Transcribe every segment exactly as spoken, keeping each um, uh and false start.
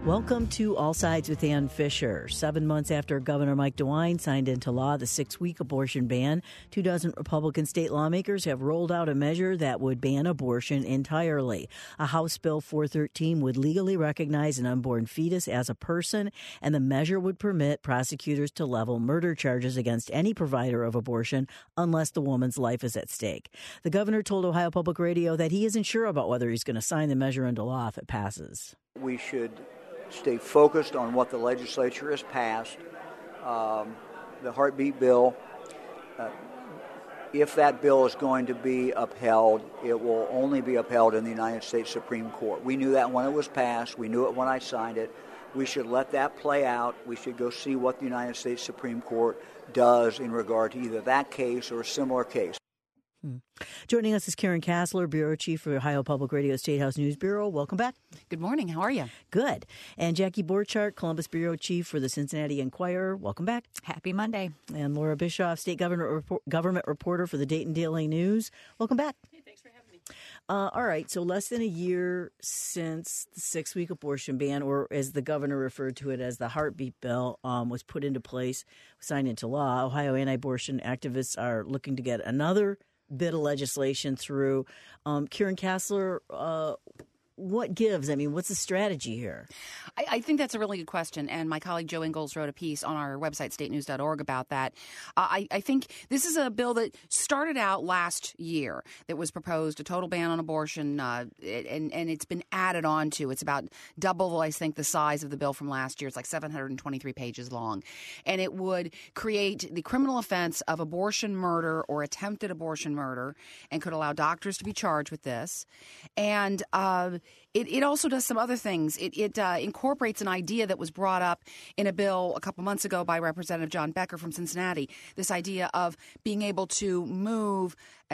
Welcome to All Sides with Ann Fisher. Seven months after Governor Mike DeWine signed into law the six-week abortion ban, two dozen Republican state lawmakers have rolled out a measure that would ban abortion entirely. A House Bill four thirteen would legally recognize an unborn fetus as a person, and the measure would permit prosecutors to level murder charges against any provider of abortion unless the woman's life is at stake. The governor told Ohio Public Radio that he isn't sure about whether he's going to sign the measure into law if it passes. We should stay focused on what the legislature has passed. Um, the heartbeat bill, uh, if that bill is going to be upheld, it will only be upheld in the United States Supreme Court. We knew that when it was passed. We knew it when I signed it. We should let that play out. We should go see what the United States Supreme Court does in regard to either that case or a similar case. Hmm. Joining us is Karen Kasler, Bureau Chief for Ohio Public Radio State House News Bureau. Welcome back. Good morning. How are you? Good. And Jackie Borchardt, Columbus Bureau Chief for the Cincinnati Enquirer. Welcome back. Happy Monday. And Laura Bischoff, State Government, Government Reporter for the Dayton Daily News. Welcome back. Hey, thanks for having me. Uh, all right. So less than a year since the six-week abortion ban, or as the governor referred to it as the heartbeat bill, um, was put into place, signed into law, Ohio anti-abortion activists are looking to get another bit of legislation through. Um, Karen Kasler, uh, what gives? I mean, what's the strategy here? I, I think that's a really good question, and my colleague Joe Ingles wrote a piece on our website, state news dot org, about that. Uh, I, I think this is a bill that started out last year that was proposed, a total ban on abortion, uh, it, and, and it's been added on to. It's about double, I think, the size of the bill from last year. It's like seven hundred twenty-three pages long, and it would create the criminal offense of abortion murder or attempted abortion murder and could allow doctors to be charged with this. And uh, It, it also does some other things. It, it uh, incorporates an idea that was brought up in a bill a couple months ago by Representative John Becker from Cincinnati, this idea of being able to move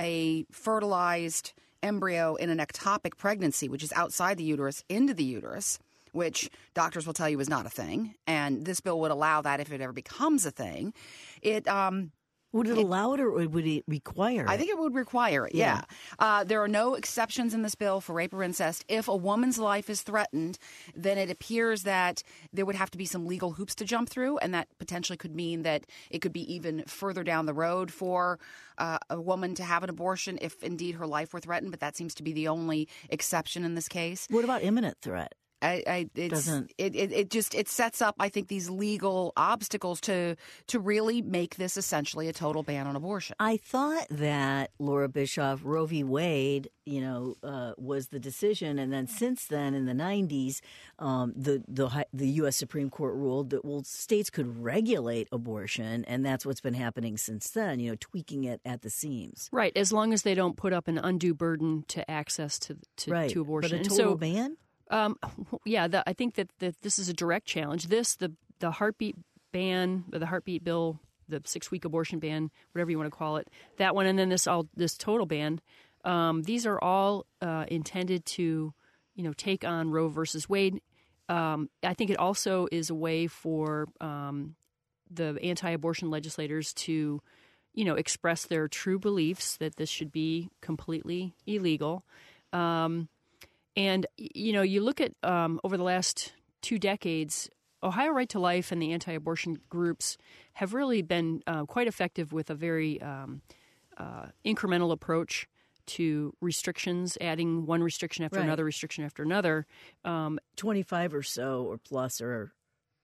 a fertilized embryo in an ectopic pregnancy, which is outside the uterus, into the uterus, which doctors will tell you is not a thing. And this bill would allow that if it ever becomes a thing. It um Would it, it allow it, or would it require it? I think it would require it, yeah. yeah. Uh, there are no exceptions in this bill for rape or incest. If a woman's life is threatened, then it appears that there would have to be some legal hoops to jump through, and that potentially could mean that it could be even further down the road for uh, a woman to have an abortion if indeed her life were threatened, but that seems to be the only exception in this case. What about imminent threat? I, I, it's, Doesn't it, it, it just it sets up, I think, these legal obstacles to to really make this essentially a total ban on abortion. I thought that, Laura Bischoff, Roe v. Wade, you know, uh, was the decision, and then since then, in the nineties, um, the the the U S Supreme Court ruled that well, states could regulate abortion, and that's what's been happening since then. You know, tweaking it at the seams. Right, as long as they don't put up an undue burden to access to to, right. to abortion. But a and total so, ban. Um, yeah, the, I think that, that this is a direct challenge. This, the the heartbeat ban, or the heartbeat bill, the six-week abortion ban, whatever you want to call it, that one, and then this all this total ban. Um, these are all uh, intended to, you know, take on Roe versus Wade. Um, I think it also is a way for um, the anti-abortion legislators to, you know, express their true beliefs that this should be completely illegal. Um, And, you know, you look at um, over the last two decades, Ohio Right to Life and the anti-abortion groups have really been uh, quite effective with a very um, uh, incremental approach to restrictions, adding one restriction after right. another restriction after another. Um, twenty-five or so or plus or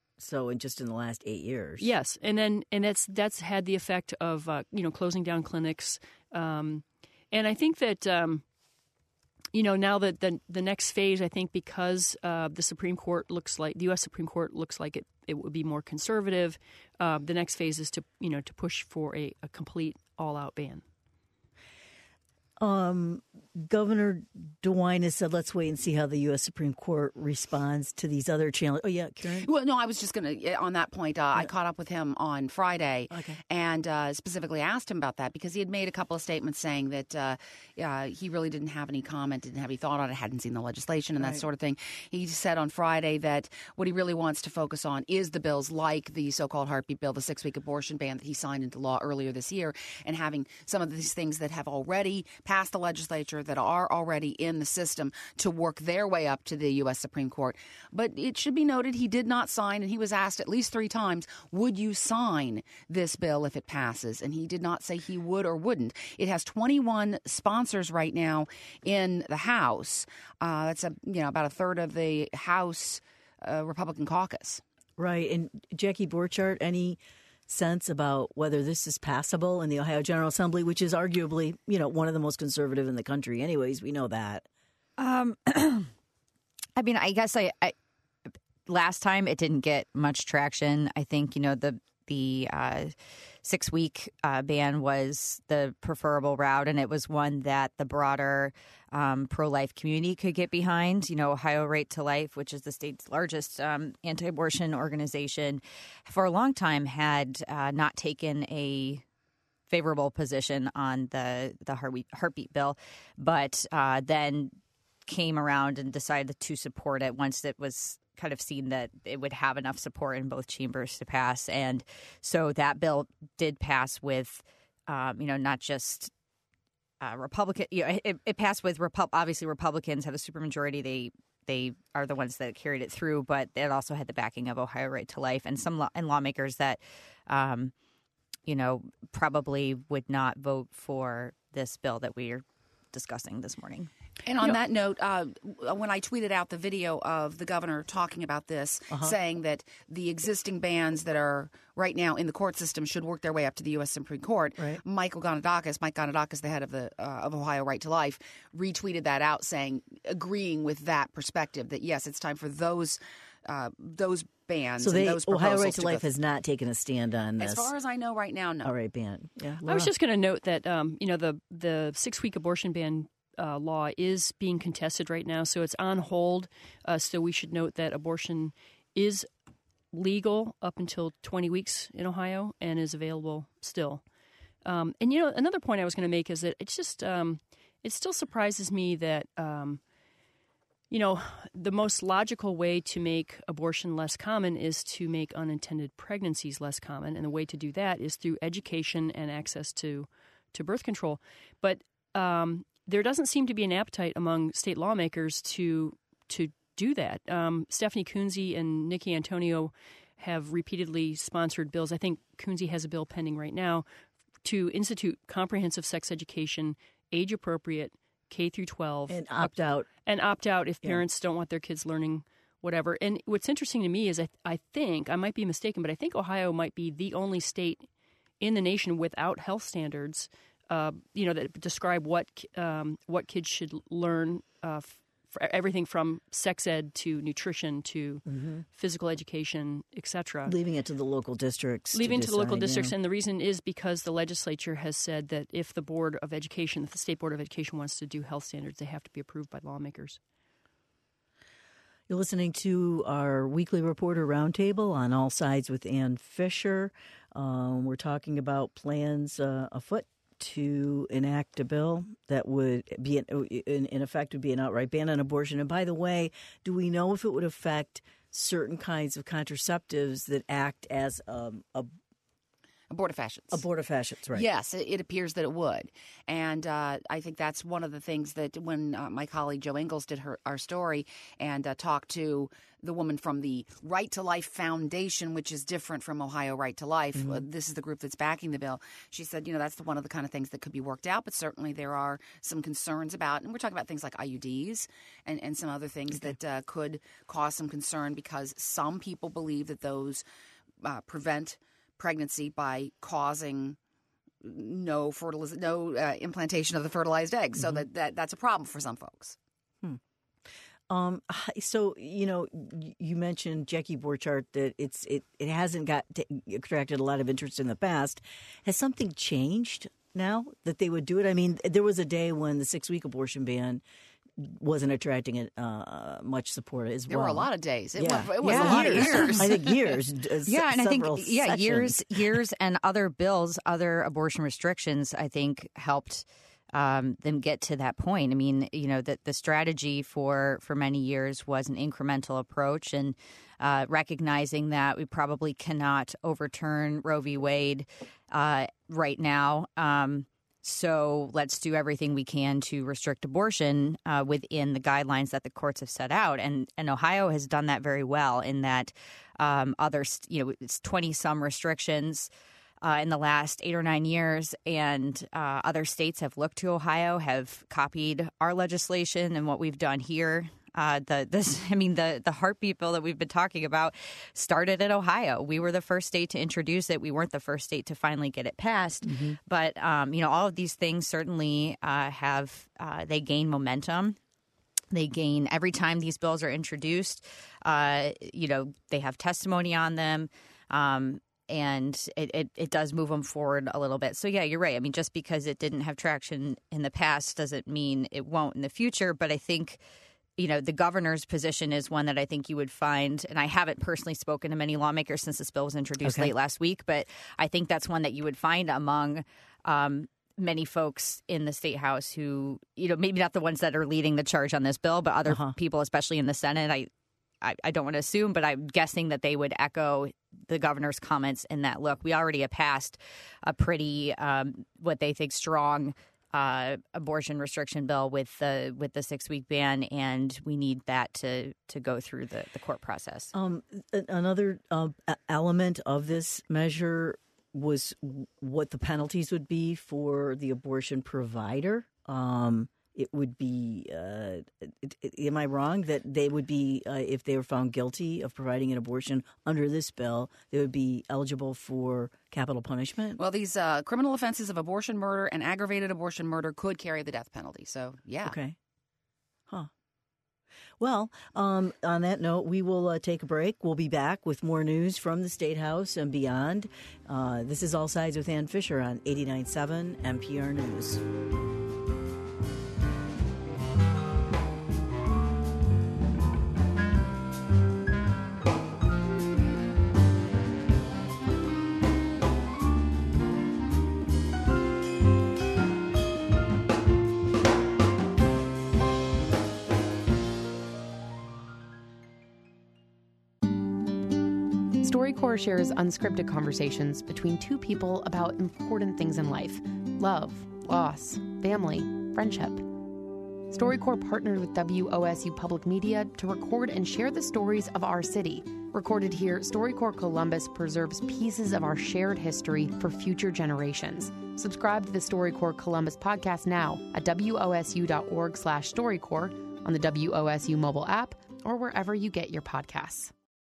so in just in the last eight years. Yes. And then and that's that's had the effect of, uh, you know, closing down clinics. Um, and I think that um, – You know, now that the the next phase, I think, because uh, the Supreme Court looks like the U S Supreme Court looks like it, it would be more conservative. Uh, the next phase is to you know to push for a, a complete all out ban. Um, Governor DeWine has said, let's wait and see how the U S Supreme Court responds to these other challenges. Oh, yeah, Karen? Well, no, I was just going to, on that point, uh, yeah. I caught up with him on Friday okay. and uh, specifically asked him about that because he had made a couple of statements saying that uh, uh, he really didn't have any comment, didn't have any thought on it, hadn't seen the legislation and right. that sort of thing. He said on Friday that what he really wants to focus on is the bills like the so-called heartbeat bill, the six-week abortion ban that he signed into law earlier this year, and having some of these things that have already past the legislature that are already in the system to work their way up to the U S Supreme Court. But it should be noted he did not sign, and he was asked at least three times, would you sign this bill if it passes? And he did not say he would or wouldn't. It has twenty-one sponsors right now in the House. Uh, that's a, you know, about a third of the House uh, Republican caucus. Right. And Jackie Borchardt, any sense about whether this is passable in the Ohio General Assembly, which is arguably, you know, one of the most conservative in the country anyways. We know that. Um, I mean, I guess I, I last time it didn't get much traction. I think, you know, the the uh, six week uh, ban was the preferable route, and it was one that the broader um, pro-life community could get behind. You know, Ohio Right to Life, which is the state's largest um, anti-abortion organization, for a long time had uh, not taken a favorable position on the the heartbeat, heartbeat bill, but uh, then came around and decided to support it once it was kind of seen that it would have enough support in both chambers to pass. And so that bill did pass with, um, you know, not just uh, Republican. You know, it, it passed with Repu- obviously Republicans have a supermajority. They they are the ones that carried it through, but it also had the backing of Ohio Right to Life and some law- and lawmakers that, um, you know, probably would not vote for this bill that we are discussing this morning. And on you know, that note, uh, when I tweeted out the video of the governor talking about this, uh-huh. saying that the existing bans that are right now in the court system should work their way up to the U S Supreme Court, right. Michael Gonidakis, Mike Gonidakis, the head of the uh, of Ohio Right to Life, retweeted that out, saying, agreeing with that perspective, that yes, it's time for those uh, those bans. So they, and those Ohio Right to, to Life has not taken a stand on this. As far as I know, right now, no. All right, ban. Yeah, I was just going to note that um, you know the the six week abortion ban Uh, law is being contested right now, so it's on hold. Uh, so we should note that abortion is legal up until twenty weeks in Ohio and is available still. Um, and, you know, another point I was going to make is that it's just um, it still surprises me that, um, you know, the most logical way to make abortion less common is to make unintended pregnancies less common. And the way to do that is through education and access to, to birth control. But um there doesn't seem to be an appetite among state lawmakers to to do that. Um, Stephanie Coonsey and Nikki Antonio have repeatedly sponsored bills. I think Coonsey has a bill pending right now to institute comprehensive sex education, age appropriate, K through twelve, and opt out, and opt out if yeah. parents don't want their kids learning whatever. And what's interesting to me is I I think I might be mistaken, but I think Ohio might be the only state in the nation without health standards. Uh, you know, that describe what um, what kids should learn, uh, f- for everything from sex ed to nutrition to mm-hmm. physical education, et cetera. Leaving it to the local districts. Leaving to, to the local decide, districts, yeah. and the reason is because the legislature has said that if the Board of Education, if the State Board of Education wants to do health standards, they have to be approved by lawmakers. You're listening to our weekly reporter roundtable on All Sides with Ann Fisher. Um, we're talking about plans uh, afoot to enact a bill that would be, in, in effect, would be an outright ban on abortion. And by the way, do we know if it would affect certain kinds of contraceptives that act as um, a Abortifacients. Abortifacients, right. Yes, it, it appears that it would. And uh, I think that's one of the things that when uh, my colleague Jo Ingles did her our story and uh, talked to the woman from the Right to Life Foundation, which is different from Ohio Right to Life, mm-hmm. uh, this is the group that's backing the bill. She said, you know, that's the, one of the kind of things that could be worked out, but certainly there are some concerns about, and we're talking about things like I U Ds and, and some other things okay. that uh, could cause some concern because some people believe that those uh, prevent pregnancy by causing no fertiliz- no uh, implantation of the fertilized egg. So mm-hmm. that, that that's a problem for some folks. Hmm. Um, so, you know, you mentioned, Jackie Borchardt, that it's it, it hasn't got t- attracted a lot of interest in the past. Has something changed now that they would do it? I mean, there was a day when the six-week abortion ban wasn't attracting uh, much support as well. There were a lot of days. It, yeah. was, it was yeah. a lot of years. I think years. Uh, yeah, and I think yeah, sessions. years, years, and other bills, other abortion restrictions, I think helped um, them get to that point. I mean, you know, that the strategy for for many years was an incremental approach, and uh, recognizing that we probably cannot overturn Roe v. Wade uh, right now. Um, So let's do everything we can to restrict abortion uh, within the guidelines that the courts have set out. And and Ohio has done that very well in that um, other, you know, it's twenty some restrictions uh, in the last eight or nine years. And uh, other states have looked to Ohio, have copied our legislation and what we've done here. Uh, the this I mean the the heartbeat bill that we've been talking about started in Ohio. We were the first state to introduce it. We weren't the first state to finally get it passed. Mm-hmm. But um, you know, all of these things certainly uh, have uh, they gain momentum. They gain every time these bills are introduced. Uh, you know, they have testimony on them. Um, And it, it, it does move them forward a little bit. So, yeah, you're right. I mean, just because it didn't have traction in the past doesn't mean it won't in the future. But I think, you know, the governor's position is one that I think you would find, and I haven't personally spoken to many lawmakers since this bill was introduced okay. late last week, but I think that's one that you would find among um, many folks in the State House who, you know, maybe not the ones that are leading the charge on this bill, but other uh-huh. people, especially in the Senate. I, I, I don't want to assume, but I'm guessing that they would echo the governor's comments in that, look, we already have passed a pretty, um, what they think, strong Uh, abortion restriction bill with the with the six week ban, and we need that to to go through the, the court process. Um, another uh, element of this measure was what the penalties would be for the abortion provider. Um, it would be, uh, am I wrong that they would be, uh, if they were found guilty of providing an abortion under this bill, they would be eligible for capital punishment? Well, these uh, criminal offenses of abortion murder and aggravated abortion murder could carry the death penalty. So, yeah. Okay. Huh. Well, um, on that note, we will uh, take a break. We'll be back with more news from the State House and beyond. Uh, this is All Sides with Ann Fisher on eighty-nine point seven N P R News. StoryCorps shares unscripted conversations between two people about important things in life: love, loss, family, friendship. StoryCorps partnered with W O S U Public Media to record and share the stories of our city. Recorded here, StoryCorps Columbus preserves pieces of our shared history for future generations. Subscribe to the StoryCorps Columbus podcast now at wosu.org slash StoryCorps, on the W O S U mobile app, or wherever you get your podcasts.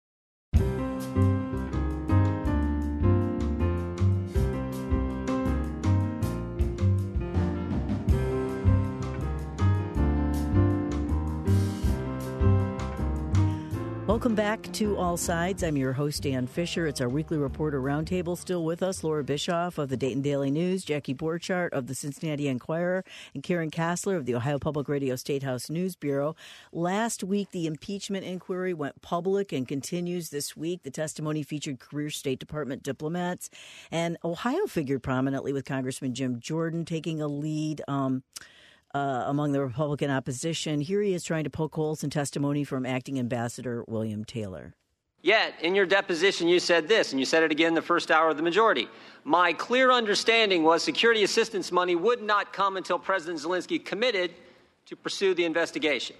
Welcome back to All Sides. I'm your host, Ann Fisher. It's our weekly reporter roundtable. Still with us, Laura Bischoff of the Dayton Daily News, Jackie Borchardt of the Cincinnati Enquirer, and Karen Kassler of the Ohio Public Radio State House News Bureau. Last week, the impeachment inquiry went public and continues this week. The testimony featured career State Department diplomats, and Ohio figured prominently with Congressman Jim Jordan taking a lead um Uh, among the Republican opposition. Here he is trying to poke holes in testimony from Acting Ambassador William Taylor. Yet, in your deposition, you said this, and you said it again the first hour of the majority. My clear understanding was security assistance money would not come until President Zelensky committed to pursue the investigation.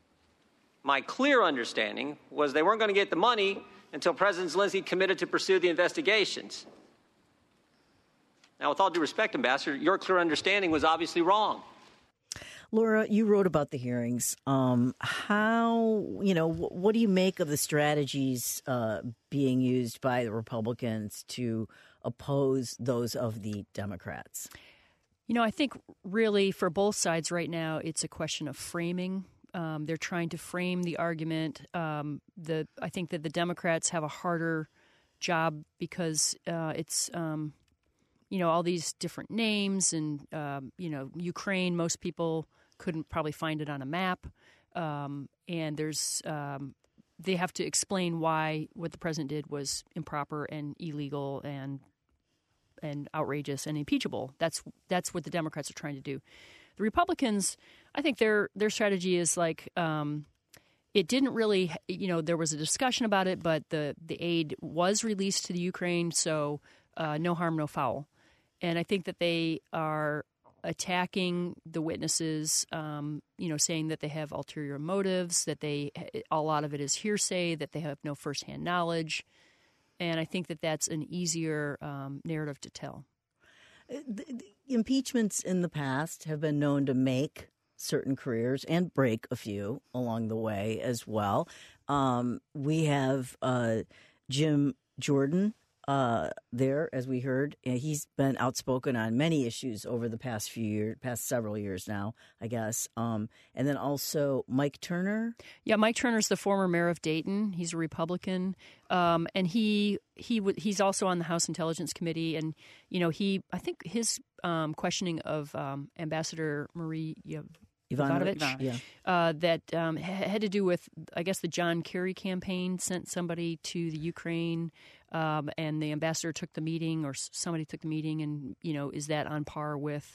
My clear understanding was they weren't going to get the money until President Zelensky committed to pursue the investigations. Now, with all due respect, Ambassador, your clear understanding was obviously wrong. Laura, you wrote about the hearings. Um, how, you know, wh- what do you make of the strategies uh, being used by the Republicans to oppose those of the Democrats? You know, I think really for both sides right now, it's a question of framing. Um, they're trying to frame the argument. Um, the I think that the Democrats have a harder job because uh, it's um, you know, all these different names and um, you know, Ukraine. Most people couldn't probably find it on a map, um, and there's um, they have to explain why what the president did was improper and illegal and and outrageous and impeachable. That's that's what the Democrats are trying to do. The Republicans, I think their their strategy is like um, it didn't really, you know, there was a discussion about it, but the the aid was released to the Ukraine, so uh, no harm, no foul. And I think that they are attacking the witnesses, um, you know, saying that they have ulterior motives, that they a lot of it is hearsay, that they have no firsthand knowledge. And I think that that's an easier um, narrative to tell. The, the impeachments in the past have been known to make certain careers and break a few along the way as well. Um, we have uh, Jim Jordan uh, there, as we heard. He's been outspoken on many issues over the past few years, past several years now, I guess. Um, and then also Mike Turner. Yeah, Mike Turner's the former mayor of Dayton. He's a Republican, um, and he he w- he's also on the House Intelligence Committee. And you know, he I think his um, questioning of um, Ambassador Marie Yv- Ivanovich, Ivanovich yeah. uh, that um, ha- had to do with, I guess, the John Kerry campaign sent somebody to the Ukraine, um, and the ambassador took the meeting, or s- somebody took the meeting, and you know, is that on par with?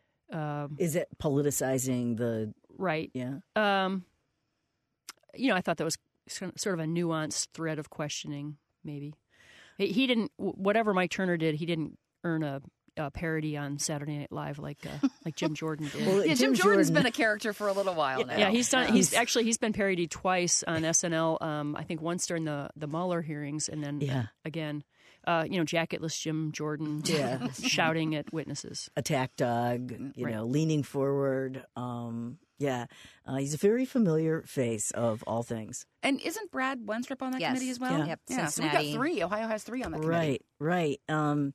Um, Is it politicizing the right? Yeah. Um, you know, I thought that was sort of a nuanced thread of questioning. Maybe he, he didn't. Whatever Mike Turner did, he didn't earn a. Uh, parody on Saturday Night Live like uh, like Jim Jordan did. Well, Yeah, Jim Jim Jordan's Jordan- been a character for a little while now. Yeah, he's done. He's actually he's been parodied twice on S N L. Um, I think once during the the Mueller hearings, and then Yeah. again, uh, you know, jacketless Jim Jordan, Yeah. shouting at witnesses. attack dog, you Right. know, leaning forward. Um, yeah, uh, he's a very familiar face of all things. And isn't Brad Wenstrup on that Yes. committee as well? Yeah. Yep, Yeah, so we've Cincinnati. got three. Ohio has three on that committee. Right, right. Um,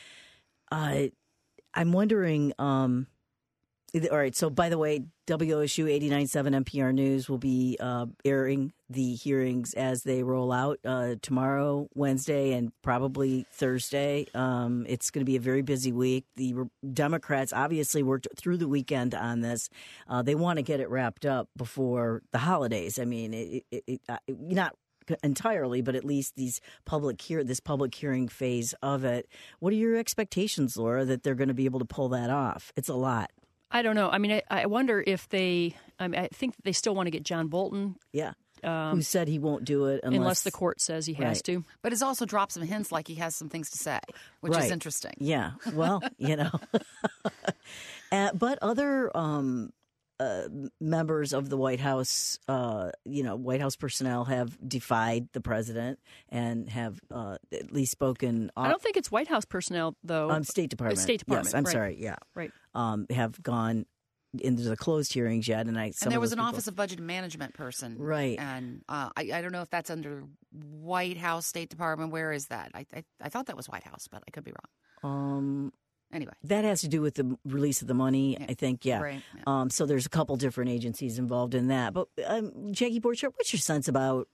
uh, I'm wondering. Um, all right. So, by the way, W O S U eighty-nine point seven N P R News will be uh, airing the hearings as they roll out uh, tomorrow, Wednesday, and probably Thursday. Um, it's going to be a very busy week. The Re- Democrats obviously worked through the weekend on this. Uh, they want to get it wrapped up before the holidays. I mean, it, it, it, uh, not entirely, but at least these public hear this public hearing phase of it. What are your expectations, Laura, that they're going to be able to pull that off? It's a lot. I don't know. I mean, I, I wonder if they. I mean, I think that they still want to get John Bolton, Yeah. um, Who said he won't do it unless, unless the court says he has Right. to. But it's also dropped some hints like he has some things to say, which Right. is interesting. Yeah. Well, you know. uh, but other um, uh, members of the White House, uh, you know, White House personnel have defied the president and have uh, at least spoken. I don't think it's White House personnel though. Um, State Department. State Department, Yes, I'm right. sorry. Yeah. Right. Um, have gone into the closed hearings yet, and I. Some And there of was those an people- Office of Budget and Management person. Right. And uh, I, I don't know if that's under White House, State Department. Where is that? I, I, I thought that was White House, but I could be wrong. Um, Anyway. that has to do with the release of the money, Yeah. I think. Yeah. Right, yeah. Um, so there's a couple different agencies involved in that. But um, Jackie Borchardt, what's your sense about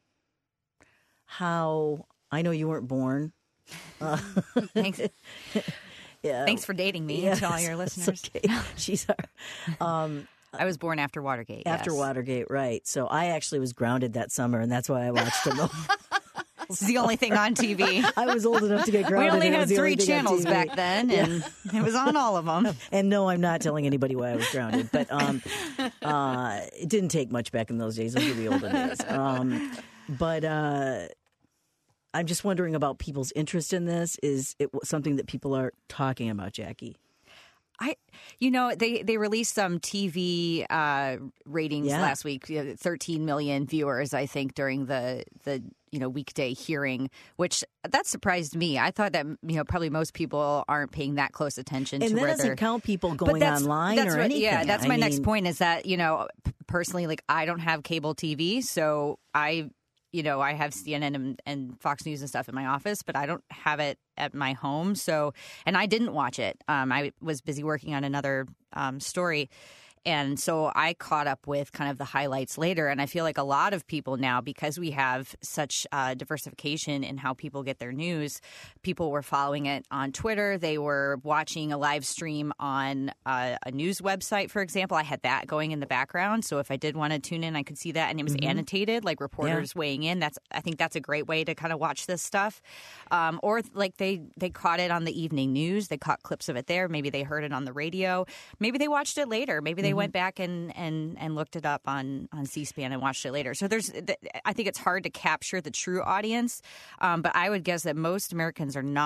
how? I know you weren't born. Uh, Thanks. yeah. Thanks for dating me Yes, to all your it's listeners. okay. She's our, um, I was born after Watergate. after yes. Watergate, right? So I actually was grounded that summer, and that's why I watched them. This is the only thing on T V. I was old enough to get We grounded. only and it had was the three only thing on channels T V. back then, and it was on all of them. And no, I'm not telling anybody why I was grounded. But um, uh, it didn't take much back in those days. Those were the olden days. Um, but uh, I'm just wondering about people's interest in this. Is it something that people are talking about, Jackie? I, you know, they, they released some T V uh, ratings Yeah. last week. You know, thirteen million viewers, I think, during the the you know weekday hearing, which that surprised me. I thought that you know probably most people aren't paying that close attention And to that where doesn't they're. count people But going that's- online that's or what- anything. Yeah, that's I my next mean, point. Is that you know p- personally, like I don't have cable T V, so I. You know, I have C N N and, and Fox News and stuff in my office, but I don't have it at my home. So, and I didn't watch it. Um, I was busy working on another um, story. And so I caught up with kind of the highlights later. And I feel like a lot of people now, because we have such uh, diversification in how people get their news, people were following it on Twitter. They were watching a live stream on uh, a news website, for example. I had that going in the background. So if I did want to tune in, I could see that. And it was annotated, like reporters weighing in. That's I think that's a great way to kind of watch this stuff. Um, or like they, they caught it on the evening news. They caught clips of it there. Maybe they heard it on the radio. Maybe they watched it later. Maybe they went back and, and, and looked it up on, on C-SPAN and watched it later. So there's, I think it's hard to capture the true audience, um, but I would guess that most Americans are not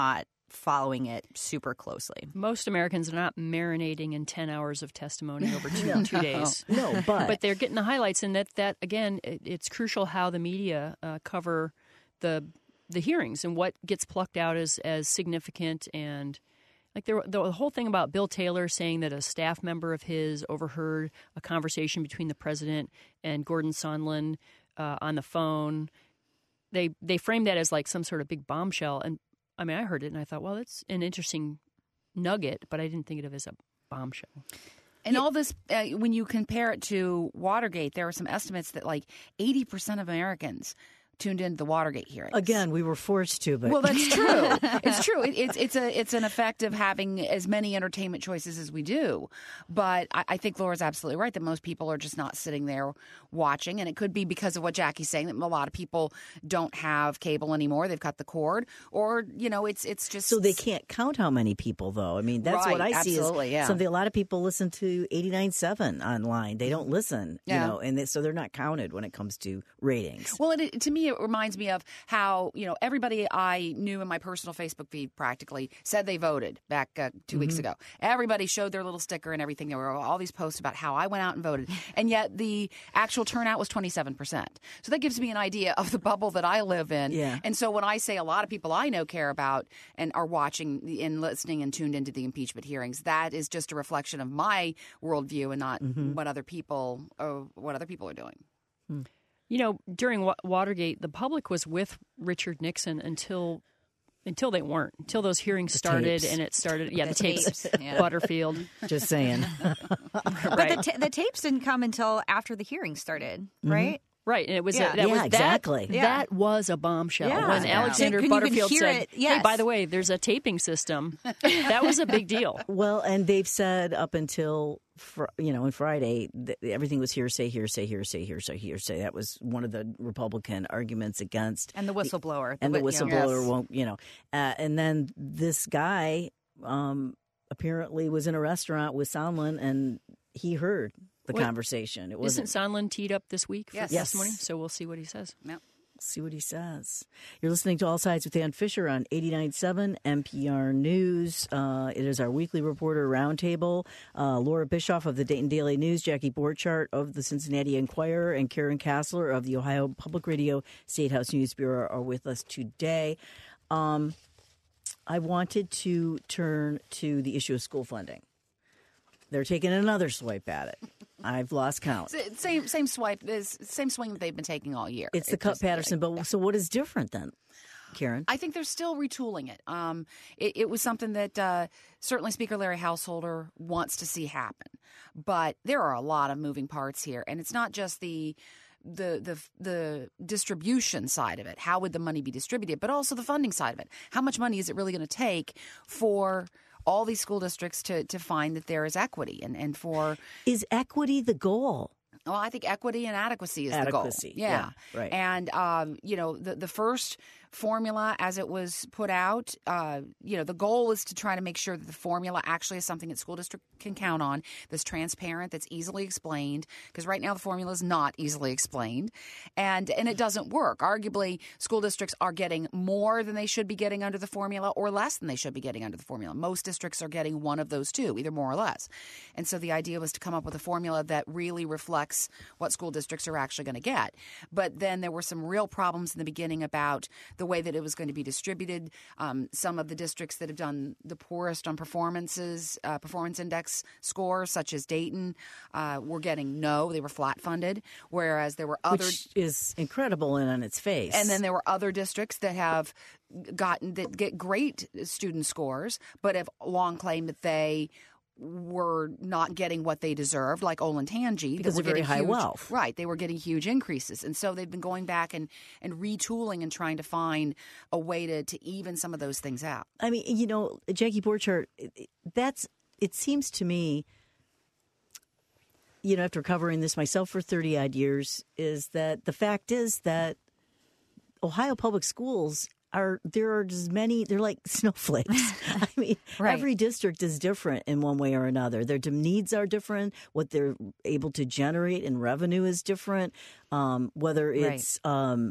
following it super closely. Most Americans are not marinating in ten hours of testimony over two, no. two days. No, but but they're getting the highlights, and that that again, it, it's crucial how the media uh, cover the the hearings and what gets plucked out as as significant. And like there, the whole thing about Bill Taylor saying that a staff member of his overheard a conversation between the president and Gordon Sondland uh, on the phone. They they framed that as like some sort of big bombshell, and I mean, I heard it and I thought, well, that's an interesting nugget, but I didn't think of it as a bombshell. And all this, uh, when you compare it to Watergate, there are some estimates that like eighty percent of Americans tuned into the Watergate hearings. Again, we were forced to, but well, that's true. It's true. It, it's it's a it's an effect of having as many entertainment choices as we do. But I, I think Laura's absolutely right that most people are just not sitting there watching, and it could be because of what Jackie's saying that a lot of people don't have cable anymore. They've cut the cord, or you know, it's it's just so they can't count how many people though. I mean, that's right, what I see absolutely, is yeah. something. A lot of people listen to eighty-nine point seven online. They don't listen, yeah. you know, and they, so they're not counted when it comes to ratings. Well, it, to me, it reminds me of how, you know, everybody I knew in my personal Facebook feed practically said they voted back uh, two mm-hmm. weeks ago. Everybody showed their little sticker and everything. There were all these posts about how I went out and voted. And yet the actual turnout was twenty-seven percent. So that gives me an idea of the bubble that I live in. Yeah. And so when I say a lot of people I know care about and are watching and listening and tuned into the impeachment hearings, that is just a reflection of my worldview and not mm-hmm. what other people or what other people are doing. Hmm. You know, during Wa- Watergate, the public was with Richard Nixon until until they weren't, until those hearings the started tapes. and it started. Yeah, the, The tapes, tapes, yeah. Butterfield. Just saying. But Right. the, ta- the tapes didn't come until after the hearing started, Mm-hmm. right? Right, and it was Yeah. a, that Yeah, was exactly. that, Yeah. that was a bombshell Yeah. when Yeah. Alexander You can Butterfield hear said, it, "Hey, yes. by the way, there's a taping system." That was a big deal. Well, and they've said up until fr- you know, on Friday, th- everything was hearsay, hearsay, hearsay, hearsay, hearsay. That was one of the Republican arguments against And the whistleblower. and the wit- you know. whistleblower Yes. won't, you know. Uh, and then this guy um, apparently was in a restaurant with Sondland, and he heard the What- conversation. It Isn't wasn't. Sondland teed up this week for Yes. testimony? Yes. So we'll see what he says. Yep. See what he says. You're listening to All Sides with Ann Fisher on eighty-nine point seven N P R News. Uh, it is our weekly reporter roundtable. Uh, Laura Bischoff of the Dayton Daily News, Jackie Borchardt of the Cincinnati Enquirer, and Karen Kassler of the Ohio Public Radio State House News Bureau are with us today. Um, I wanted to turn to the issue of school funding. They're taking another swipe at it. I've lost count. S- Same same swipe, is same swing that they've been taking all year. It's the It Cut just- Patterson, but so what is different then, Karen? I think they're still retooling it. Um, it, it was something that uh, certainly Speaker Larry Householder wants to see happen, but there are a lot of moving parts here, and it's not just the the the the distribution side of it. How would the money be distributed? But also the funding side of it. How much money is it really going to take for all these school districts to to find that there is equity and and for Is equity the goal? Well, I think equity and adequacy is Adequacy, the goal. Yeah, yeah, right. And um, you know, the the first formula as it was put out, uh, you know, the goal is to try to make sure that the formula actually is something that school district can count on, that's transparent, that's easily explained. Because right now the formula is not easily explained, and and it doesn't work. Arguably, school districts are getting more than they should be getting under the formula, or less than they should be getting under the formula. Most districts are getting one of those two, either more or less. And so the idea was to come up with a formula that really reflects what school districts are actually going to get. But then there were some real problems in the beginning about the way that it was going to be distributed. Um, some of the districts that have done the poorest on performances, uh, performance index scores, such as Dayton, uh, were getting no. They were flat funded, whereas there were other... Which is incredible and on its face. And then there were other districts that have gotten that get great student scores, but have long claimed that they were not getting what they deserved, like Olentangy. Because that of were very getting high huge, wealth. Right. They were getting huge increases. And so they've been going back and, and retooling and trying to find a way to, to even some of those things out. I mean, you know, Jackie Borchardt, that's, it seems to me, you know, after covering this myself for thirty odd years, is that the fact is that Ohio public schools are, there are as many, they're like snowflakes. I mean, Right. every district is different in one way or another. Their needs are different. What they're able to generate in revenue is different. Um, whether it's, um,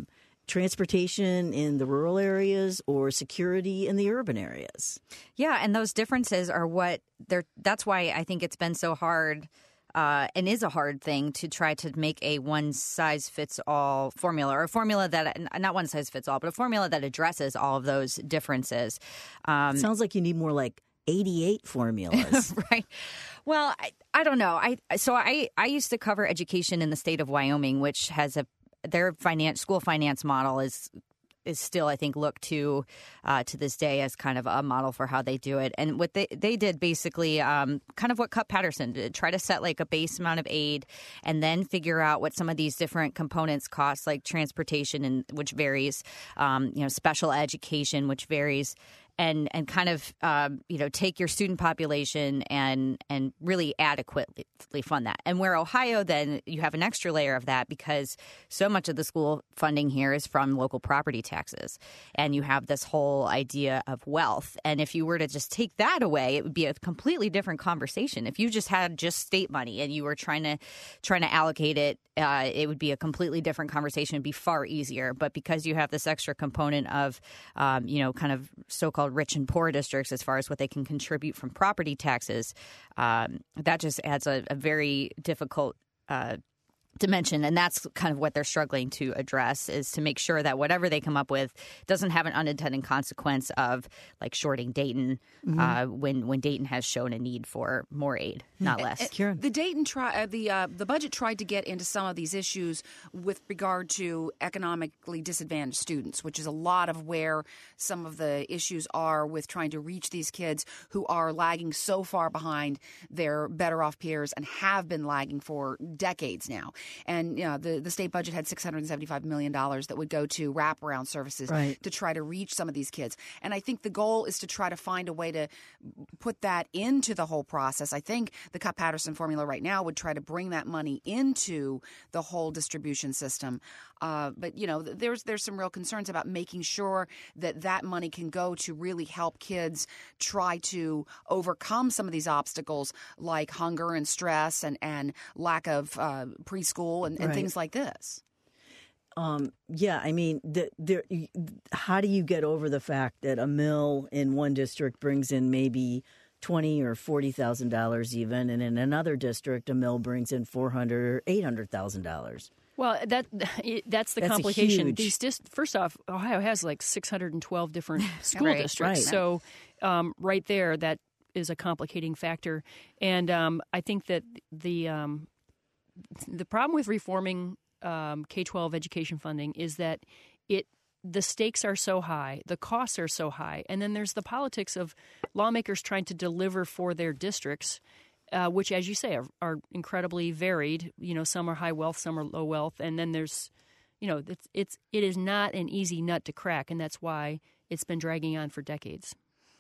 transportation in the rural areas or security in the urban areas. Yeah, and those differences are what they're. That's why I think it's been so hard. Uh, and is a hard thing to try to make a one-size-fits-all formula, or a formula that, not one-size-fits-all, but a formula that addresses all of those differences. Um, Sounds like you need more like eighty-eight formulas. Right. Well, I, I don't know. I So I, I used to cover education in the state of Wyoming, which has a, their finance, school finance model is is still, I think, looked to uh, to this day as kind of a model for how they do it. And what they, they did basically um, kind of what Cupp-Patterson did, try to set like a base amount of aid and then figure out what some of these different components cost, like transportation, and which varies, um, you know, special education, which varies. And and kind of um, you know, take your student population and and really adequately fund that. And where Ohio, then you have an extra layer of that because so much of the school funding here is from local property taxes, and you have this whole idea of wealth. And if you were to just take that away, it would be a completely different conversation. If you just had just state money and you were trying to trying to allocate it, uh, it would be a completely different conversation. It'd be far easier. But because you have this extra component of um, you know, kind of so-called rich and poor districts as far as what they can contribute from property taxes, um, that just adds a, a very difficult uh, dimension. And that's kind of what they're struggling to address, is to make sure that whatever they come up with doesn't have an unintended consequence of like shorting Dayton mm-hmm. uh, when when Dayton has shown a need for more aid, not less. Uh, the Dayton try uh, the uh, the budget tried to get into some of these issues with regard to economically disadvantaged students, which is a lot of where some of the issues are with trying to reach these kids who are lagging so far behind their better off peers and have been lagging for decades now. And you know, the, the state budget had six hundred seventy-five million dollars that would go to wraparound services right. to try to reach some of these kids. And I think the goal is to try to find a way to put that into the whole process. I think the Cupp-Patterson formula right now would try to bring that money into the whole distribution system. Uh, but, you know, there's there's some real concerns about making sure that that money can go to really help kids try to overcome some of these obstacles like hunger and stress and, and lack of uh, preschool and, and right. things like this. Um, yeah, I mean, the, the, how do you get over the fact that a mill in one district brings in maybe twenty or forty thousand dollars even, and in another district a mill brings in four hundred or eight hundred thousand dollars? Well, that that's the That's complication. huge... These dist- first off, Ohio has like six hundred twelve different school right, districts, right. so um, right there, that is a complicating factor. And um, I think that the um, the problem with reforming um, K twelve education funding is that it the stakes are so high, the costs are so high, and then there's the politics of lawmakers trying to deliver for their districts. Uh, which, as you say, are, are incredibly varied. You know, some are high wealth, some are low wealth, and then there's, you know, it's it's it is not an easy nut to crack, and that's why it's been dragging on for decades.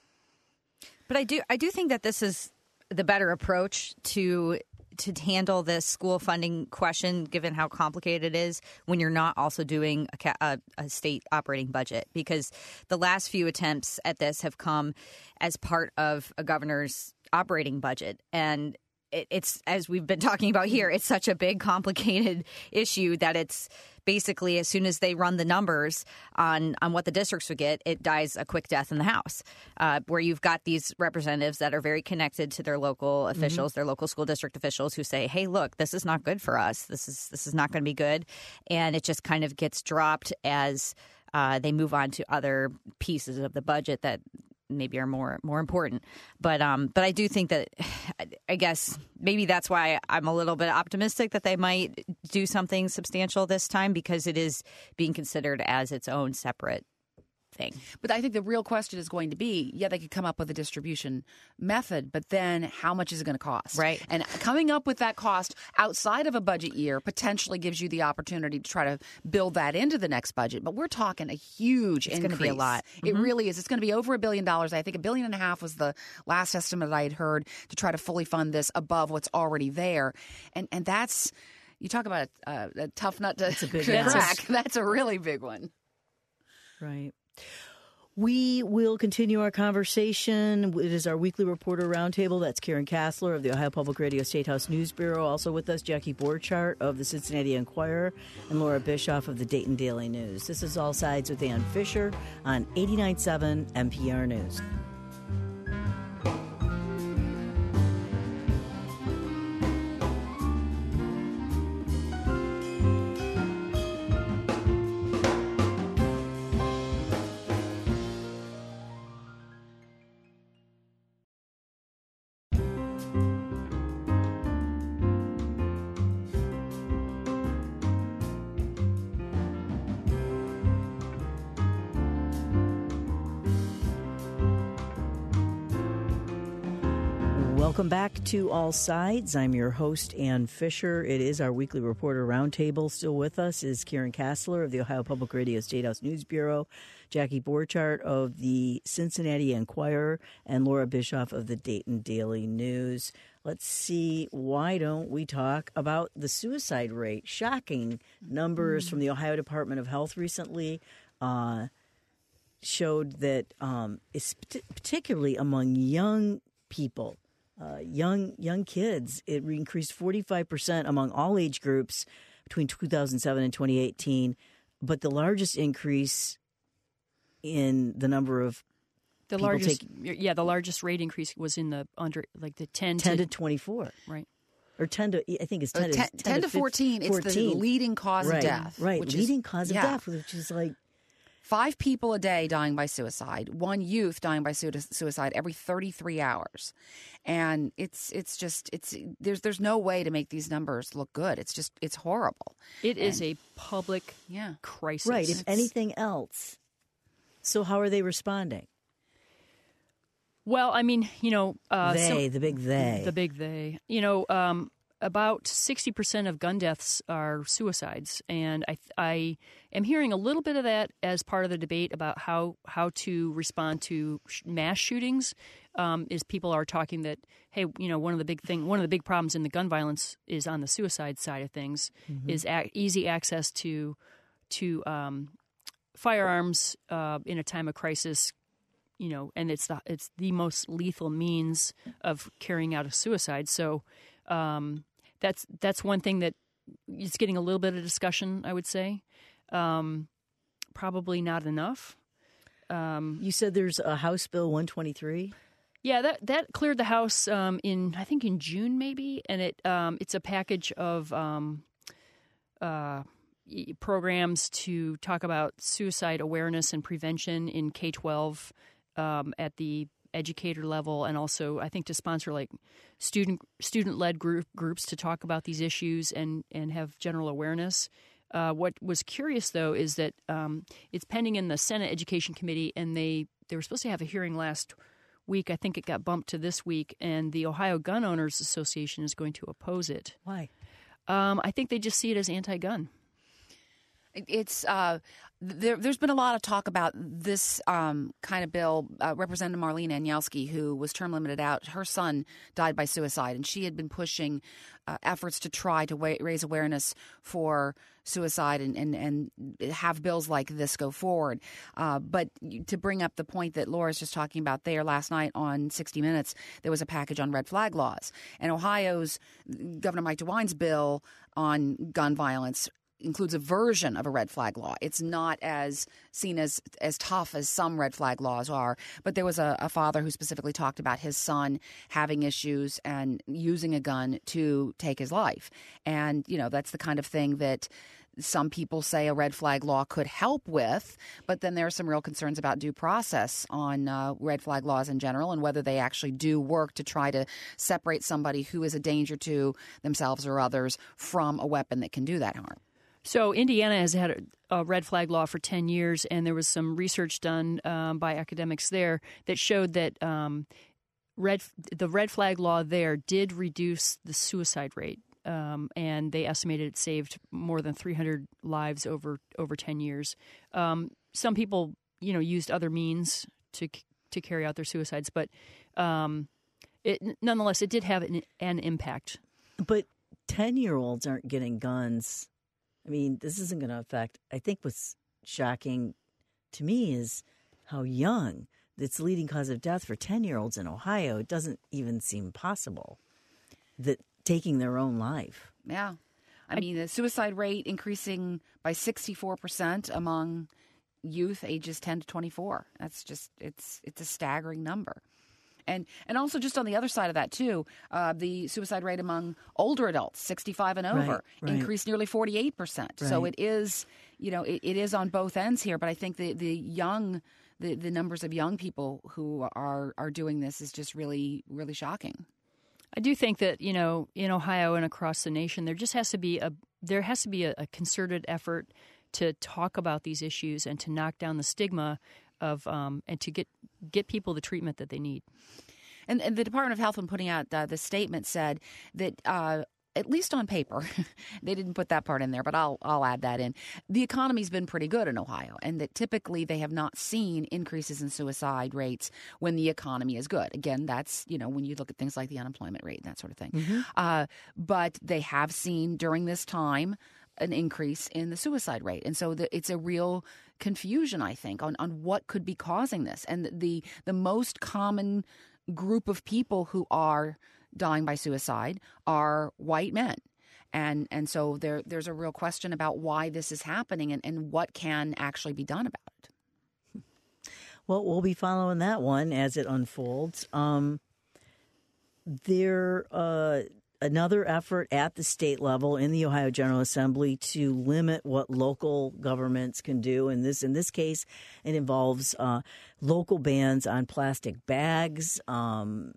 But I do I do think that this is the better approach to to handle this school funding question, given how complicated it is, when you're not also doing a, a, a state operating budget, because the last few attempts at this have come as part of a governor's operating budget. And it, it's, as we've been talking about here, it's such a big, complicated issue that it's basically, as soon as they run the numbers on, on what the districts would get, it dies a quick death in the House, uh, where you've got these representatives that are very connected to their local officials, mm-hmm. their local school district officials, who say, hey, look, this is not good for us. This is this is not going to be good. And it just kind of gets dropped as uh, they move on to other pieces of the budget that maybe are more more important. But um, but I do think that, I guess, maybe that's why I'm a little bit optimistic that they might do something substantial this time, because it is being considered as its own separate thing. But I think the real question is going to be, yeah, they could come up with a distribution method, but then how much is it going to cost? Right. And coming up with that cost outside of a budget year potentially gives you the opportunity to try to build that into the next budget. But we're talking a huge it's increase. It's going to be a lot. It mm-hmm. really is. It's going to be over a billion dollars. I think a billion and a half was the last estimate I had heard to try to fully fund this above what's already there. And and that's, you talk about a, a tough nut to it's a big crack. ask. That's a really big one. Right. We will continue our conversation. It is our weekly reporter roundtable. That's Karen Kassler of the Ohio Public Radio Statehouse News Bureau. Also with us, Jackie Borchardt of the Cincinnati Enquirer and Laura Bischoff of the Dayton Daily News. This is All Sides with Ann Fisher on eighty-nine point seven N P R News. Welcome back to All Sides. I'm your host, Ann Fisher. It is our weekly reporter roundtable. Still with us is Karen Kassler of the Ohio Public Radio Statehouse News Bureau, Jackie Borchardt of the Cincinnati Enquirer, and Laura Bischoff of the Dayton Daily News. Let's see, why don't we talk about the suicide rate? Shocking numbers mm-hmm. from the Ohio Department of Health recently uh, showed that um, it's particularly among young people. Uh, young young kids, it increased forty-five percent among all age groups between two thousand seven and twenty eighteen, but the largest increase in the number of the people largest, taking, yeah, the largest rate increase was in the under like the ten, ten to, to twenty-four, right? Or ten to I think it's ten, uh, ten, to, 10, 10 to fourteen. It's the leading cause right, of death, right? Which leading is, cause of yeah. death, which is like. Five people a day dying by suicide, one youth dying by suicide every thirty-three hours. And it's it's just it's there's there's no way to make these numbers look good. It's just it's horrible. It and, is a public yeah. crisis. Right, if it's, anything else. So how are they responding? Well, I mean, you know, uh, they, some, the big they. The big they. You know, um, about sixty percent of gun deaths are suicides. And I, I am hearing a little bit of that as part of the debate about how, how to respond to sh- mass shootings. Um, is people are talking that, hey, you know, one of the big thing, one of the big problems in the gun violence is on the suicide side of things, mm-hmm. is a- easy access to to um, firearms uh, in a time of crisis. You know, and it's the it's the most lethal means of carrying out a suicide. So um, that's that's one thing that it's getting a little bit of discussion, I would say. Um, probably not enough. Um, you said there's a House Bill one twenty-three. Yeah, that that cleared the House um, in I think in June maybe, and it um, it's a package of um, uh, programs to talk about suicide awareness and prevention in K twelve um, at the educator level, and also I think to sponsor like student student led group groups to talk about these issues and and have general awareness. Uh, what was curious though is that um, it's pending in the Senate Education Committee, and they they were supposed to have a hearing last week. I think it got bumped to this week, and the Ohio Gun Owners Association is going to oppose it. Why? Um, I think they just see it as anti-gun. It's uh, there, there's been a lot of talk about this um, kind of bill. Uh, Representative Marlene Anielski, who was term limited out, her son died by suicide, and she had been pushing uh, efforts to try to wa- raise awareness for suicide and, and, and have bills like this go forward. Uh, but to bring up the point that Laura's just talking about there, last night on sixty minutes, there was a package on red flag laws. And Ohio's Governor Mike DeWine's bill on gun violence includes a version of a red flag law. It's not as seen as as tough as some red flag laws are. But there was a, a father who specifically talked about his son having issues and using a gun to take his life. And, you know, that's the kind of thing that some people say a red flag law could help with, but then there are some real concerns about due process on uh, red flag laws in general and whether they actually do work to try to separate somebody who is a danger to themselves or others from a weapon that can do that harm. So Indiana has had a, a red flag law for ten years, and there was some research done um, by academics there that showed that um, red the red flag law there did reduce the suicide rate. Um, and they estimated it saved more than three hundred lives over over ten years. Um, some people, you know, used other means to to carry out their suicides, but um, it, nonetheless, it did have an, an impact. But ten-year-olds aren't getting guns. I mean, this isn't going to affect. I think what's shocking to me is how young. It's the leading cause of death for ten-year-olds in Ohio. It doesn't even seem possible that taking their own life. Yeah. I mean, the suicide rate increasing by sixty-four percent among youth ages ten to twenty-four. That's just, it's it's a staggering number. And and also just on the other side of that, too, uh, the suicide rate among older adults, sixty-five and over, Right, right. increased nearly forty-eight percent. So Right. it is, you know, it, it is on both ends here. But I think the, the young, the, the numbers of young people who are, are doing this is just really, really shocking. I do think that, you know, in Ohio and across the nation, there just has to be a there has to be a, a concerted effort to talk about these issues and to knock down the stigma of um, and to get get people the treatment that they need. And, and the Department of Health, when putting out uh, the statement, said that uh, at least on paper, they didn't put that part in there, but I'll I'll add that in. The economy's been pretty good in Ohio, and that typically they have not seen increases in suicide rates when the economy is good. Again, that's, you know, when you look at things like the unemployment rate and that sort of thing. Mm-hmm. Uh, but they have seen during this time an increase in the suicide rate. And so the, it's a real confusion, I think, on, on what could be causing this. And the the most common group of people who are dying by suicide are white men. And and so there there's a real question about why this is happening and, and what can actually be done about it. Well, we'll be following that one as it unfolds. Um, there, uh, another effort at the state level in the Ohio General Assembly to limit what local governments can do. In this, in this case, it involves uh, local bans on plastic bags. Um,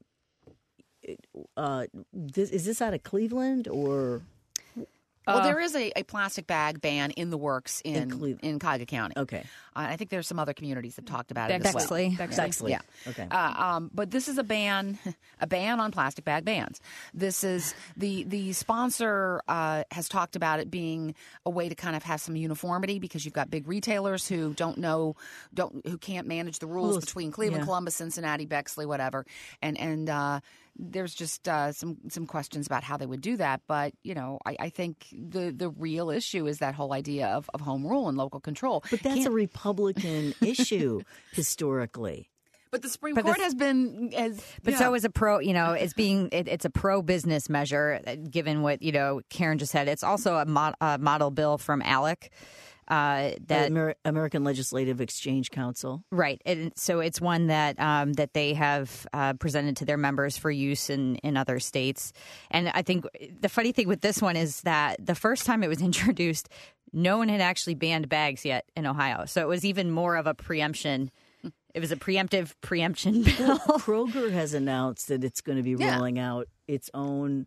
uh, this, is this out of Cleveland or? Well, there is a, a plastic bag ban in the works in In Cle- in Cuyahoga County. Okay. Uh, I think there's some other communities that talked about it as well. Bexley. Bexley. Yeah. Okay. Uh, um, but this is a ban, a ban on plastic bag bans. This is the the sponsor uh, has talked about it being a way to kind of have some uniformity because you've got big retailers who don't know, don't who can't manage the rules Well, between Cleveland, yeah. Columbus, Cincinnati, Bexley, whatever, and and. Uh, There's just uh, some some questions about how they would do that, but you know, I, I think the, the real issue is that whole idea of, of home rule and local control. But that's Can't- a Republican issue historically. But the Supreme But Court this- has been as But yeah. so is a pro, you know, it's being, it, it's a pro business measure, uh, given what, you know, Karen just said. It's also a, mod, a model bill from ALEC. Uh, that Amer- American Legislative Exchange Council. Right. And so it's one that um, that they have uh, presented to their members for use in, in other states. And I think the funny thing with this one is that the first time it was introduced, no one had actually banned bags yet in Ohio. So it was even more of a preemption. It was a preemptive preemption bill. Kroger has announced that it's going to be Yeah. rolling out its own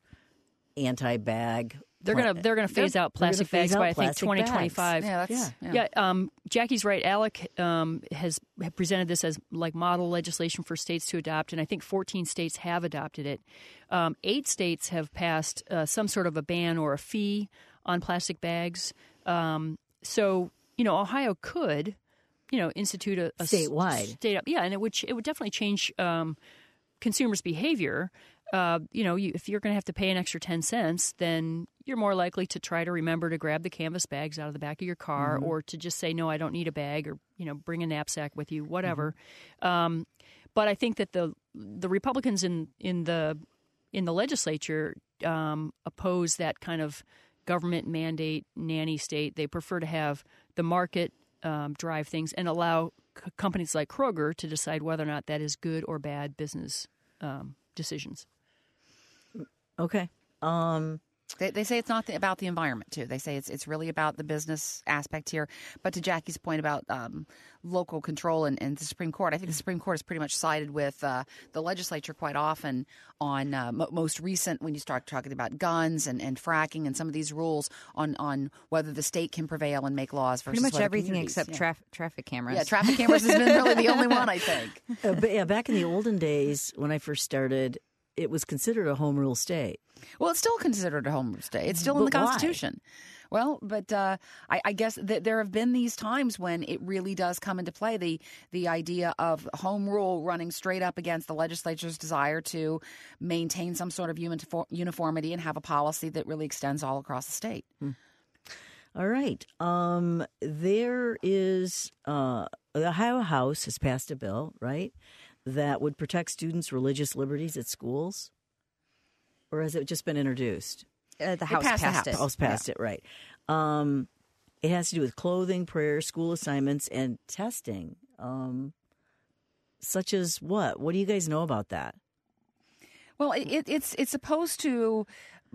anti-bag. They're gonna they're gonna phase out they're gonna plastic phase bags out by I think plastic twenty bags. twenty five. Yeah, that's Yeah. yeah. Yeah, um, Jackie's right. ALEC um, has presented this as like model legislation for states to adopt, and I think fourteen states have adopted it. Um, eight states have passed uh, some sort of a ban or a fee on plastic bags. Um, so you know, Ohio could, you know, institute a, a Statewide. state up, yeah, and it would ch- it would definitely change um, consumers' behavior. Uh, you know, you, if you're going to have to pay an extra ten cents, then you're more likely to try to remember to grab the canvas bags out of the back of your car Mm-hmm. or to just say, no, I don't need a bag, or, you know, bring a knapsack with you, whatever. Mm-hmm. Um, but I think that the the Republicans in, in the in the legislature um, oppose that kind of government mandate nanny state. They prefer to have the market um, drive things and allow c- companies like Kroger to decide whether or not that is good or bad business um, decisions. Okay. Um, They, they say it's not the, about the environment, too. They say it's it's really about the business aspect here. But to Jackie's point about um, local control and, and the Supreme Court, I think the Supreme Court has pretty much sided with uh, the legislature quite often on uh, mo- most recent, when you start talking about guns and, and fracking and some of these rules on, on whether the state can prevail and make laws versus Pretty much whether everything communities- except yeah. traf- traffic cameras. Yeah, traffic cameras has been really the only one, I think. uh, but yeah, back in the olden days when I first started, it was considered a home rule state. Well, it's still considered a home rule state. It's still in But the why? Constitution. Well, but uh, I, I guess that there have been these times when it really does come into play, the the idea of home rule running straight up against the legislature's desire to maintain some sort of unifor- uniformity and have a policy that really extends all across the state. All right. Um, there is uh, the Ohio House has passed a bill, right, that would protect students' religious liberties at schools, or has it just been introduced? Uh, the House passed the passed House. it. House passed it, right. Um, it has to do with clothing, prayer, school assignments, and testing. Um, such as what? What do you guys know about that? Well, it, it, it's it's supposed to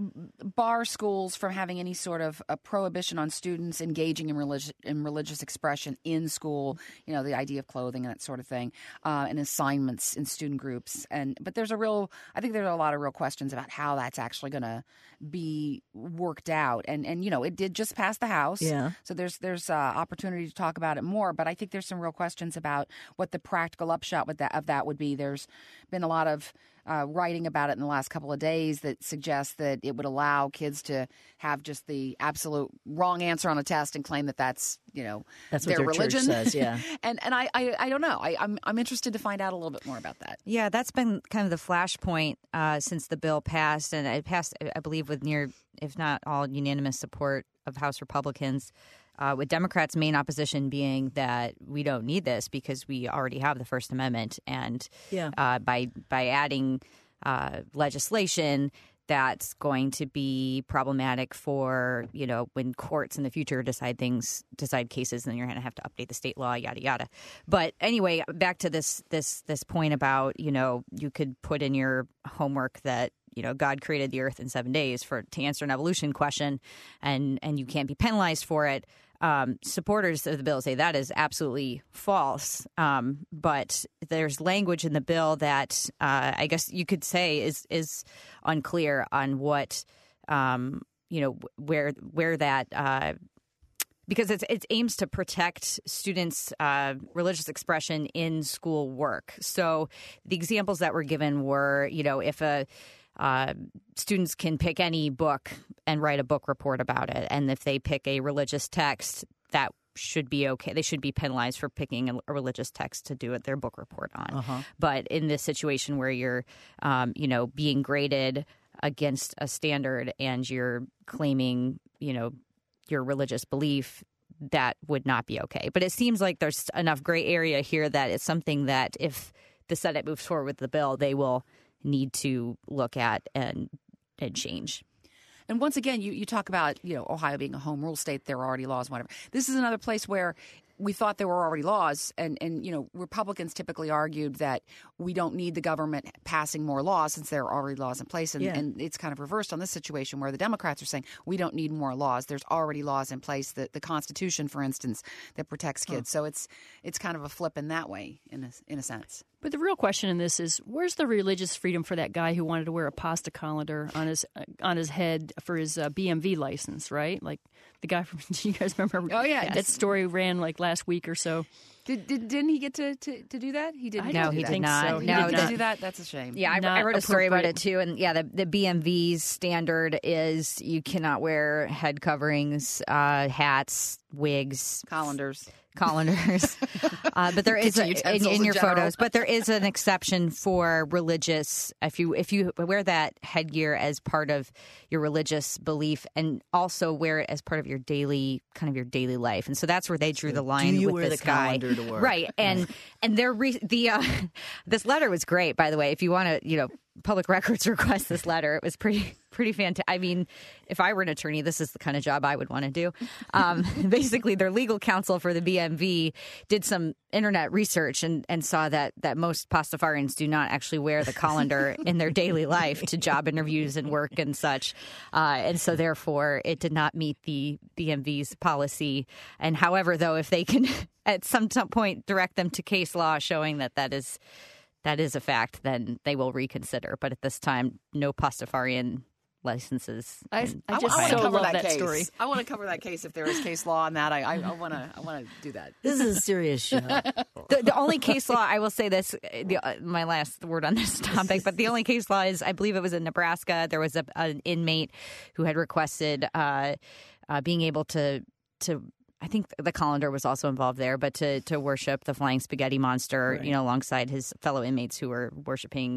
bar schools from having any sort of a prohibition on students engaging in religious in religious expression in school. You know, the idea of clothing and that sort of thing, uh, and assignments in student groups. And but there's a real, I think there's a lot of real questions about how that's actually going to be worked out. And and you know, it did just pass the House, Yeah. so there's there's uh, opportunity to talk about it more. But I think there's some real questions about what the practical upshot with that of that would be. There's been a lot of Uh, writing about it in the last couple of days that suggests that it would allow kids to have just the absolute wrong answer on a test and claim that that's, you know, That's what their their church religion says, yeah. and and I, I, I don't know. I, I'm I'm interested to find out a little bit more about that. Yeah, that's been kind of the flashpoint uh, since the bill passed, and it passed, I believe, with near, if not all, unanimous support of House Republicans. Uh, with Democrats' main opposition being that we don't need this because we already have the First Amendment, and Yeah. uh, by by adding uh, legislation that's going to be problematic for, you know, when courts in the future decide things, decide cases, then you're going to have to update the state law, yada yada. But anyway, back to this this this point about, you know, you could put in your homework that, you know, God created the earth in seven days for to answer an evolution question, and and you can't be penalized for it. Um, supporters of the bill say that is absolutely false. Um, but there's language in the bill that uh, I guess you could say is is unclear on what, um, you know, where where that uh, because it's it aims to protect students' uh, religious expression in school work. So the examples that were given were, you know, if a Uh, students can pick any book and write a book report about it. And if they pick a religious text, that should be okay. They should be penalized for picking a, a religious text to do it, their book report on. Uh-huh. But in this situation where you're, um, you know, being graded against a standard and you're claiming, you know, your religious belief, that would not be okay. But it seems like there's enough gray area here that it's something that if the Senate moves forward with the bill, they will need to look at and and change. And once again, you, you talk about, you know, Ohio being a home rule state, there are already laws, whatever. This is another place where we thought there were already laws, and, and you know, Republicans typically argued that we don't need the government passing more laws since there are already laws in place, and, Yeah. and it's kind of reversed on this situation where the Democrats are saying we don't need more laws. There's already laws in place, the, the Constitution, for instance, that protects kids. Huh. So it's it's kind of a flip in that way, in a, in a sense. But the real question in this is, where's the religious freedom for that guy who wanted to wear a pasta colander on his uh, on his head for his uh, B M V license, right? Like the guy from, do you guys remember? Oh, yeah. That story ran like last week or so. Did, did, didn't he get to, to, to do that? He didn't I get No, to do he that. did not. So he No, did the- not do that. That's a shame. Yeah, I, Not I wrote a story about it appropriate. too, and yeah, the the B M V's standard is you cannot wear head coverings, uh, hats, wigs, Colanders. colanders. uh, but there is a, Kitchen in, utensils in in your general. photos. But there is an exception for religious. If you if you wear that headgear as part of your religious belief, and also wear it as part of your daily kind of your daily life, and so that's where they drew the line Do you with wear this the guy, colander to work? right? And and they're re- the uh, this letter was great, by the way. If you want to, you know. Public records request this letter. It was pretty, pretty fantastic. I mean, if I were an attorney, this is the kind of job I would want to do. Um, basically, their legal counsel for the B M V did some internet research and, and saw that that most Pastafarians do not actually wear the colander in their daily life to job interviews and work and such. Uh, and so, therefore, it did not meet the B M V's policy. And however, though, if they can at some point direct them to case law showing that that is that is a fact, then they will reconsider. But at this time, no Pastafarian licenses. I, in I just I so want to cover love that, that case. story. I want to cover that case if there is case law on that. I I want to I want to do that. This is a serious show. The, the only case law, I will say this, the, uh, my last word on this topic, but the only case law is, I believe it was in Nebraska. There was a, an inmate who had requested uh, uh, being able to to. I think the colander was also involved there, but to, to worship the flying spaghetti monster, Right. you know, alongside his fellow inmates who were worshiping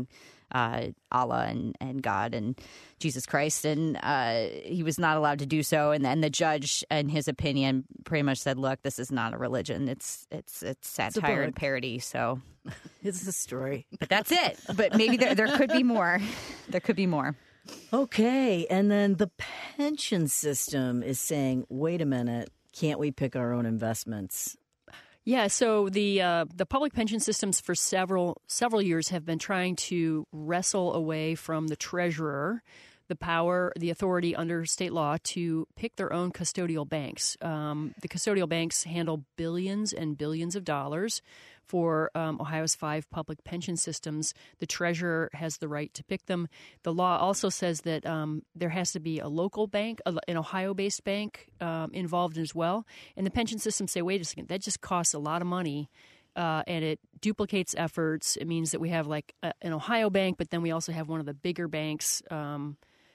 uh, Allah and, and God and Jesus Christ, and uh, he was not allowed to do so. And then the judge, in his opinion, pretty much said, "Look, this is not a religion. It's it's it's satire and parody." So it's a story, but that's it. But maybe there there could be more. There could be more. Okay, and then the pension system is saying, "Wait a minute, can't we pick our own investments?" Yeah, so the uh, the public pension systems for several several years have been trying to wrestle away from the treasurer the power, the authority under state law to pick their own custodial banks. Um, the custodial banks handle billions and billions of dollars for um, Ohio's five public pension systems. The treasurer has the right to pick them. The law also says that um, there has to be a local bank, an Ohio-based bank um, involved as well. And the pension systems say, wait a second, that just costs a lot of money. Uh, and it duplicates efforts. It means that we have like a, an Ohio bank, but then we also have one of the bigger banks, um,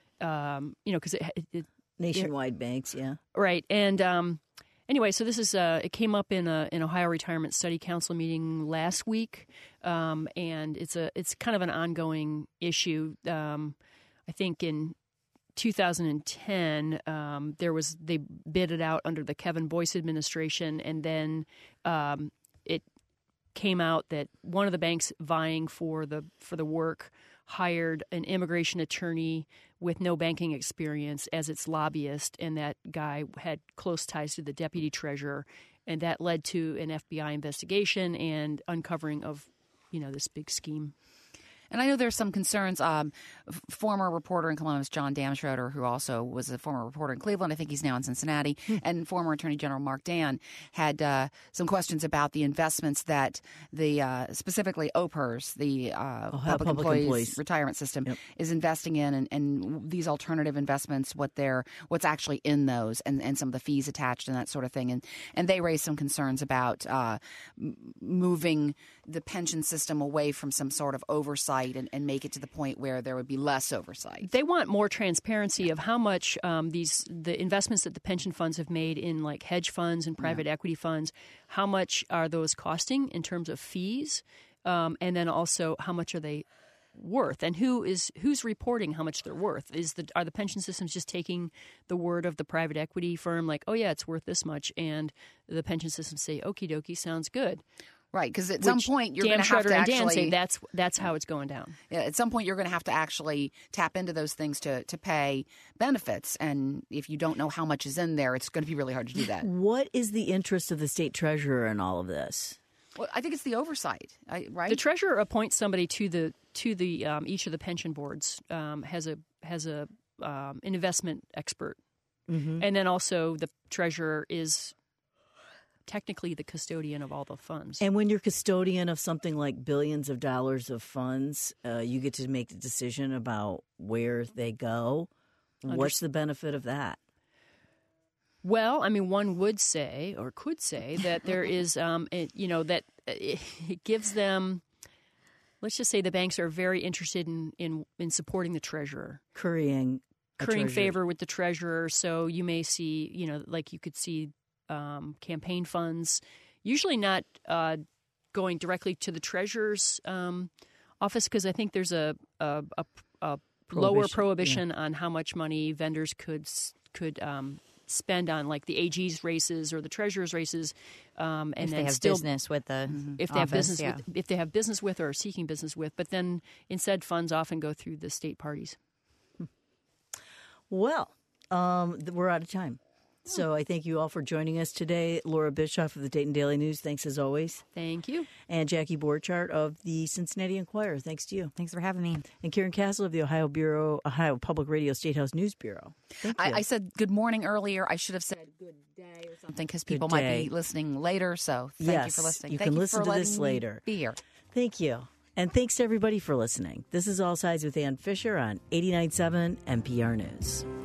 um, you know, because it, it, it nationwide it, banks, yeah, right. And um, anyway, so this is uh, it came up in a an Ohio Retirement Study Council meeting last week, um, and it's a it's kind of an ongoing issue. Um, I think in two thousand ten, um, there was they bid it out under the Kevin Boyce administration, and then um, it came out that one of the banks vying for the for the work hired an immigration attorney with no banking experience as its lobbyist, and that guy had close ties to the deputy treasurer, and that led to an F B I investigation and uncovering of, you know, this big scheme. And I know there's some concerns. Um, f- former reporter in Columbus, John Damschroeder, who also was a former reporter in Cleveland, I think he's now in Cincinnati, hmm. and former Attorney General Mark Dan had uh, some questions about the investments that the uh, specifically O P E R S, the uh, Public, Public Employees, Employees Retirement System, yep. is investing in, and, and these alternative investments, what they're what's actually in those, and, and some of the fees attached and that sort of thing. And and they raised some concerns about uh, m- moving the pension system away from some sort of oversight and, and make it to the point where there would be less oversight. They want more transparency of how much um, these the investments that the pension funds have made in like hedge funds and private yeah. equity funds, how much are those costing in terms of fees, um, and then also how much are they worth, and who is who's reporting how much they're worth? Is the are the pension systems just taking the word of the private equity firm like, oh yeah, it's worth this much, and the pension systems say, okie dokie, sounds good. Right, because at Which some point you're going to have to and actually. Dan say that's that's how it's going down. Yeah, at some point you're going to have to actually tap into those things to to pay benefits, and if you don't know how much is in there, it's going to be really hard to do that. What is the interest of the state treasurer in all of this? Well, I think it's the oversight, right? The treasurer appoints somebody to the to the um, each of the pension boards um, has a has a um, an investment expert, mm-hmm. and then also the treasurer is technically the custodian of all the funds. And when you're custodian of something like billions of dollars of funds, uh, you get to make the decision about where they go. Under- What's the benefit of that? Well, I mean, one would say or could say that there is, um, it, you know, that it, it gives them, let's just say the banks are very interested in, in, in supporting the treasurer. Currying. Currying favor with the treasurer. So you may see, you know, like you could see Um, campaign funds, usually not uh, going directly to the treasurer's um, office, because I think there's a, a, a, a prohibition, lower prohibition yeah. on how much money vendors could could um, spend on like the A G's races or the treasurer's races, um, and if then they have still, business with the mm-hmm. if they office, have business yeah. with, if they have business with or are seeking business with, but then instead funds often go through the state parties. Well, um, we're out of time. So I thank you all for joining us today. Laura Bischoff of the Dayton Daily News, thanks as always. Thank you. And Jackie Borchardt of the Cincinnati Enquirer, thanks to you. Thanks for having me. And Karen Castle of the Ohio Bureau, Ohio Public Radio State House News Bureau. Thank you. I, I said good morning earlier. I should have said good day or something because people might be listening later. So thank yes, you for listening. You thank can you listen for to this later. Be here. Thank you. And thanks to everybody for listening. This is All Sides with Ann Fisher on eighty-nine point seven N P R News.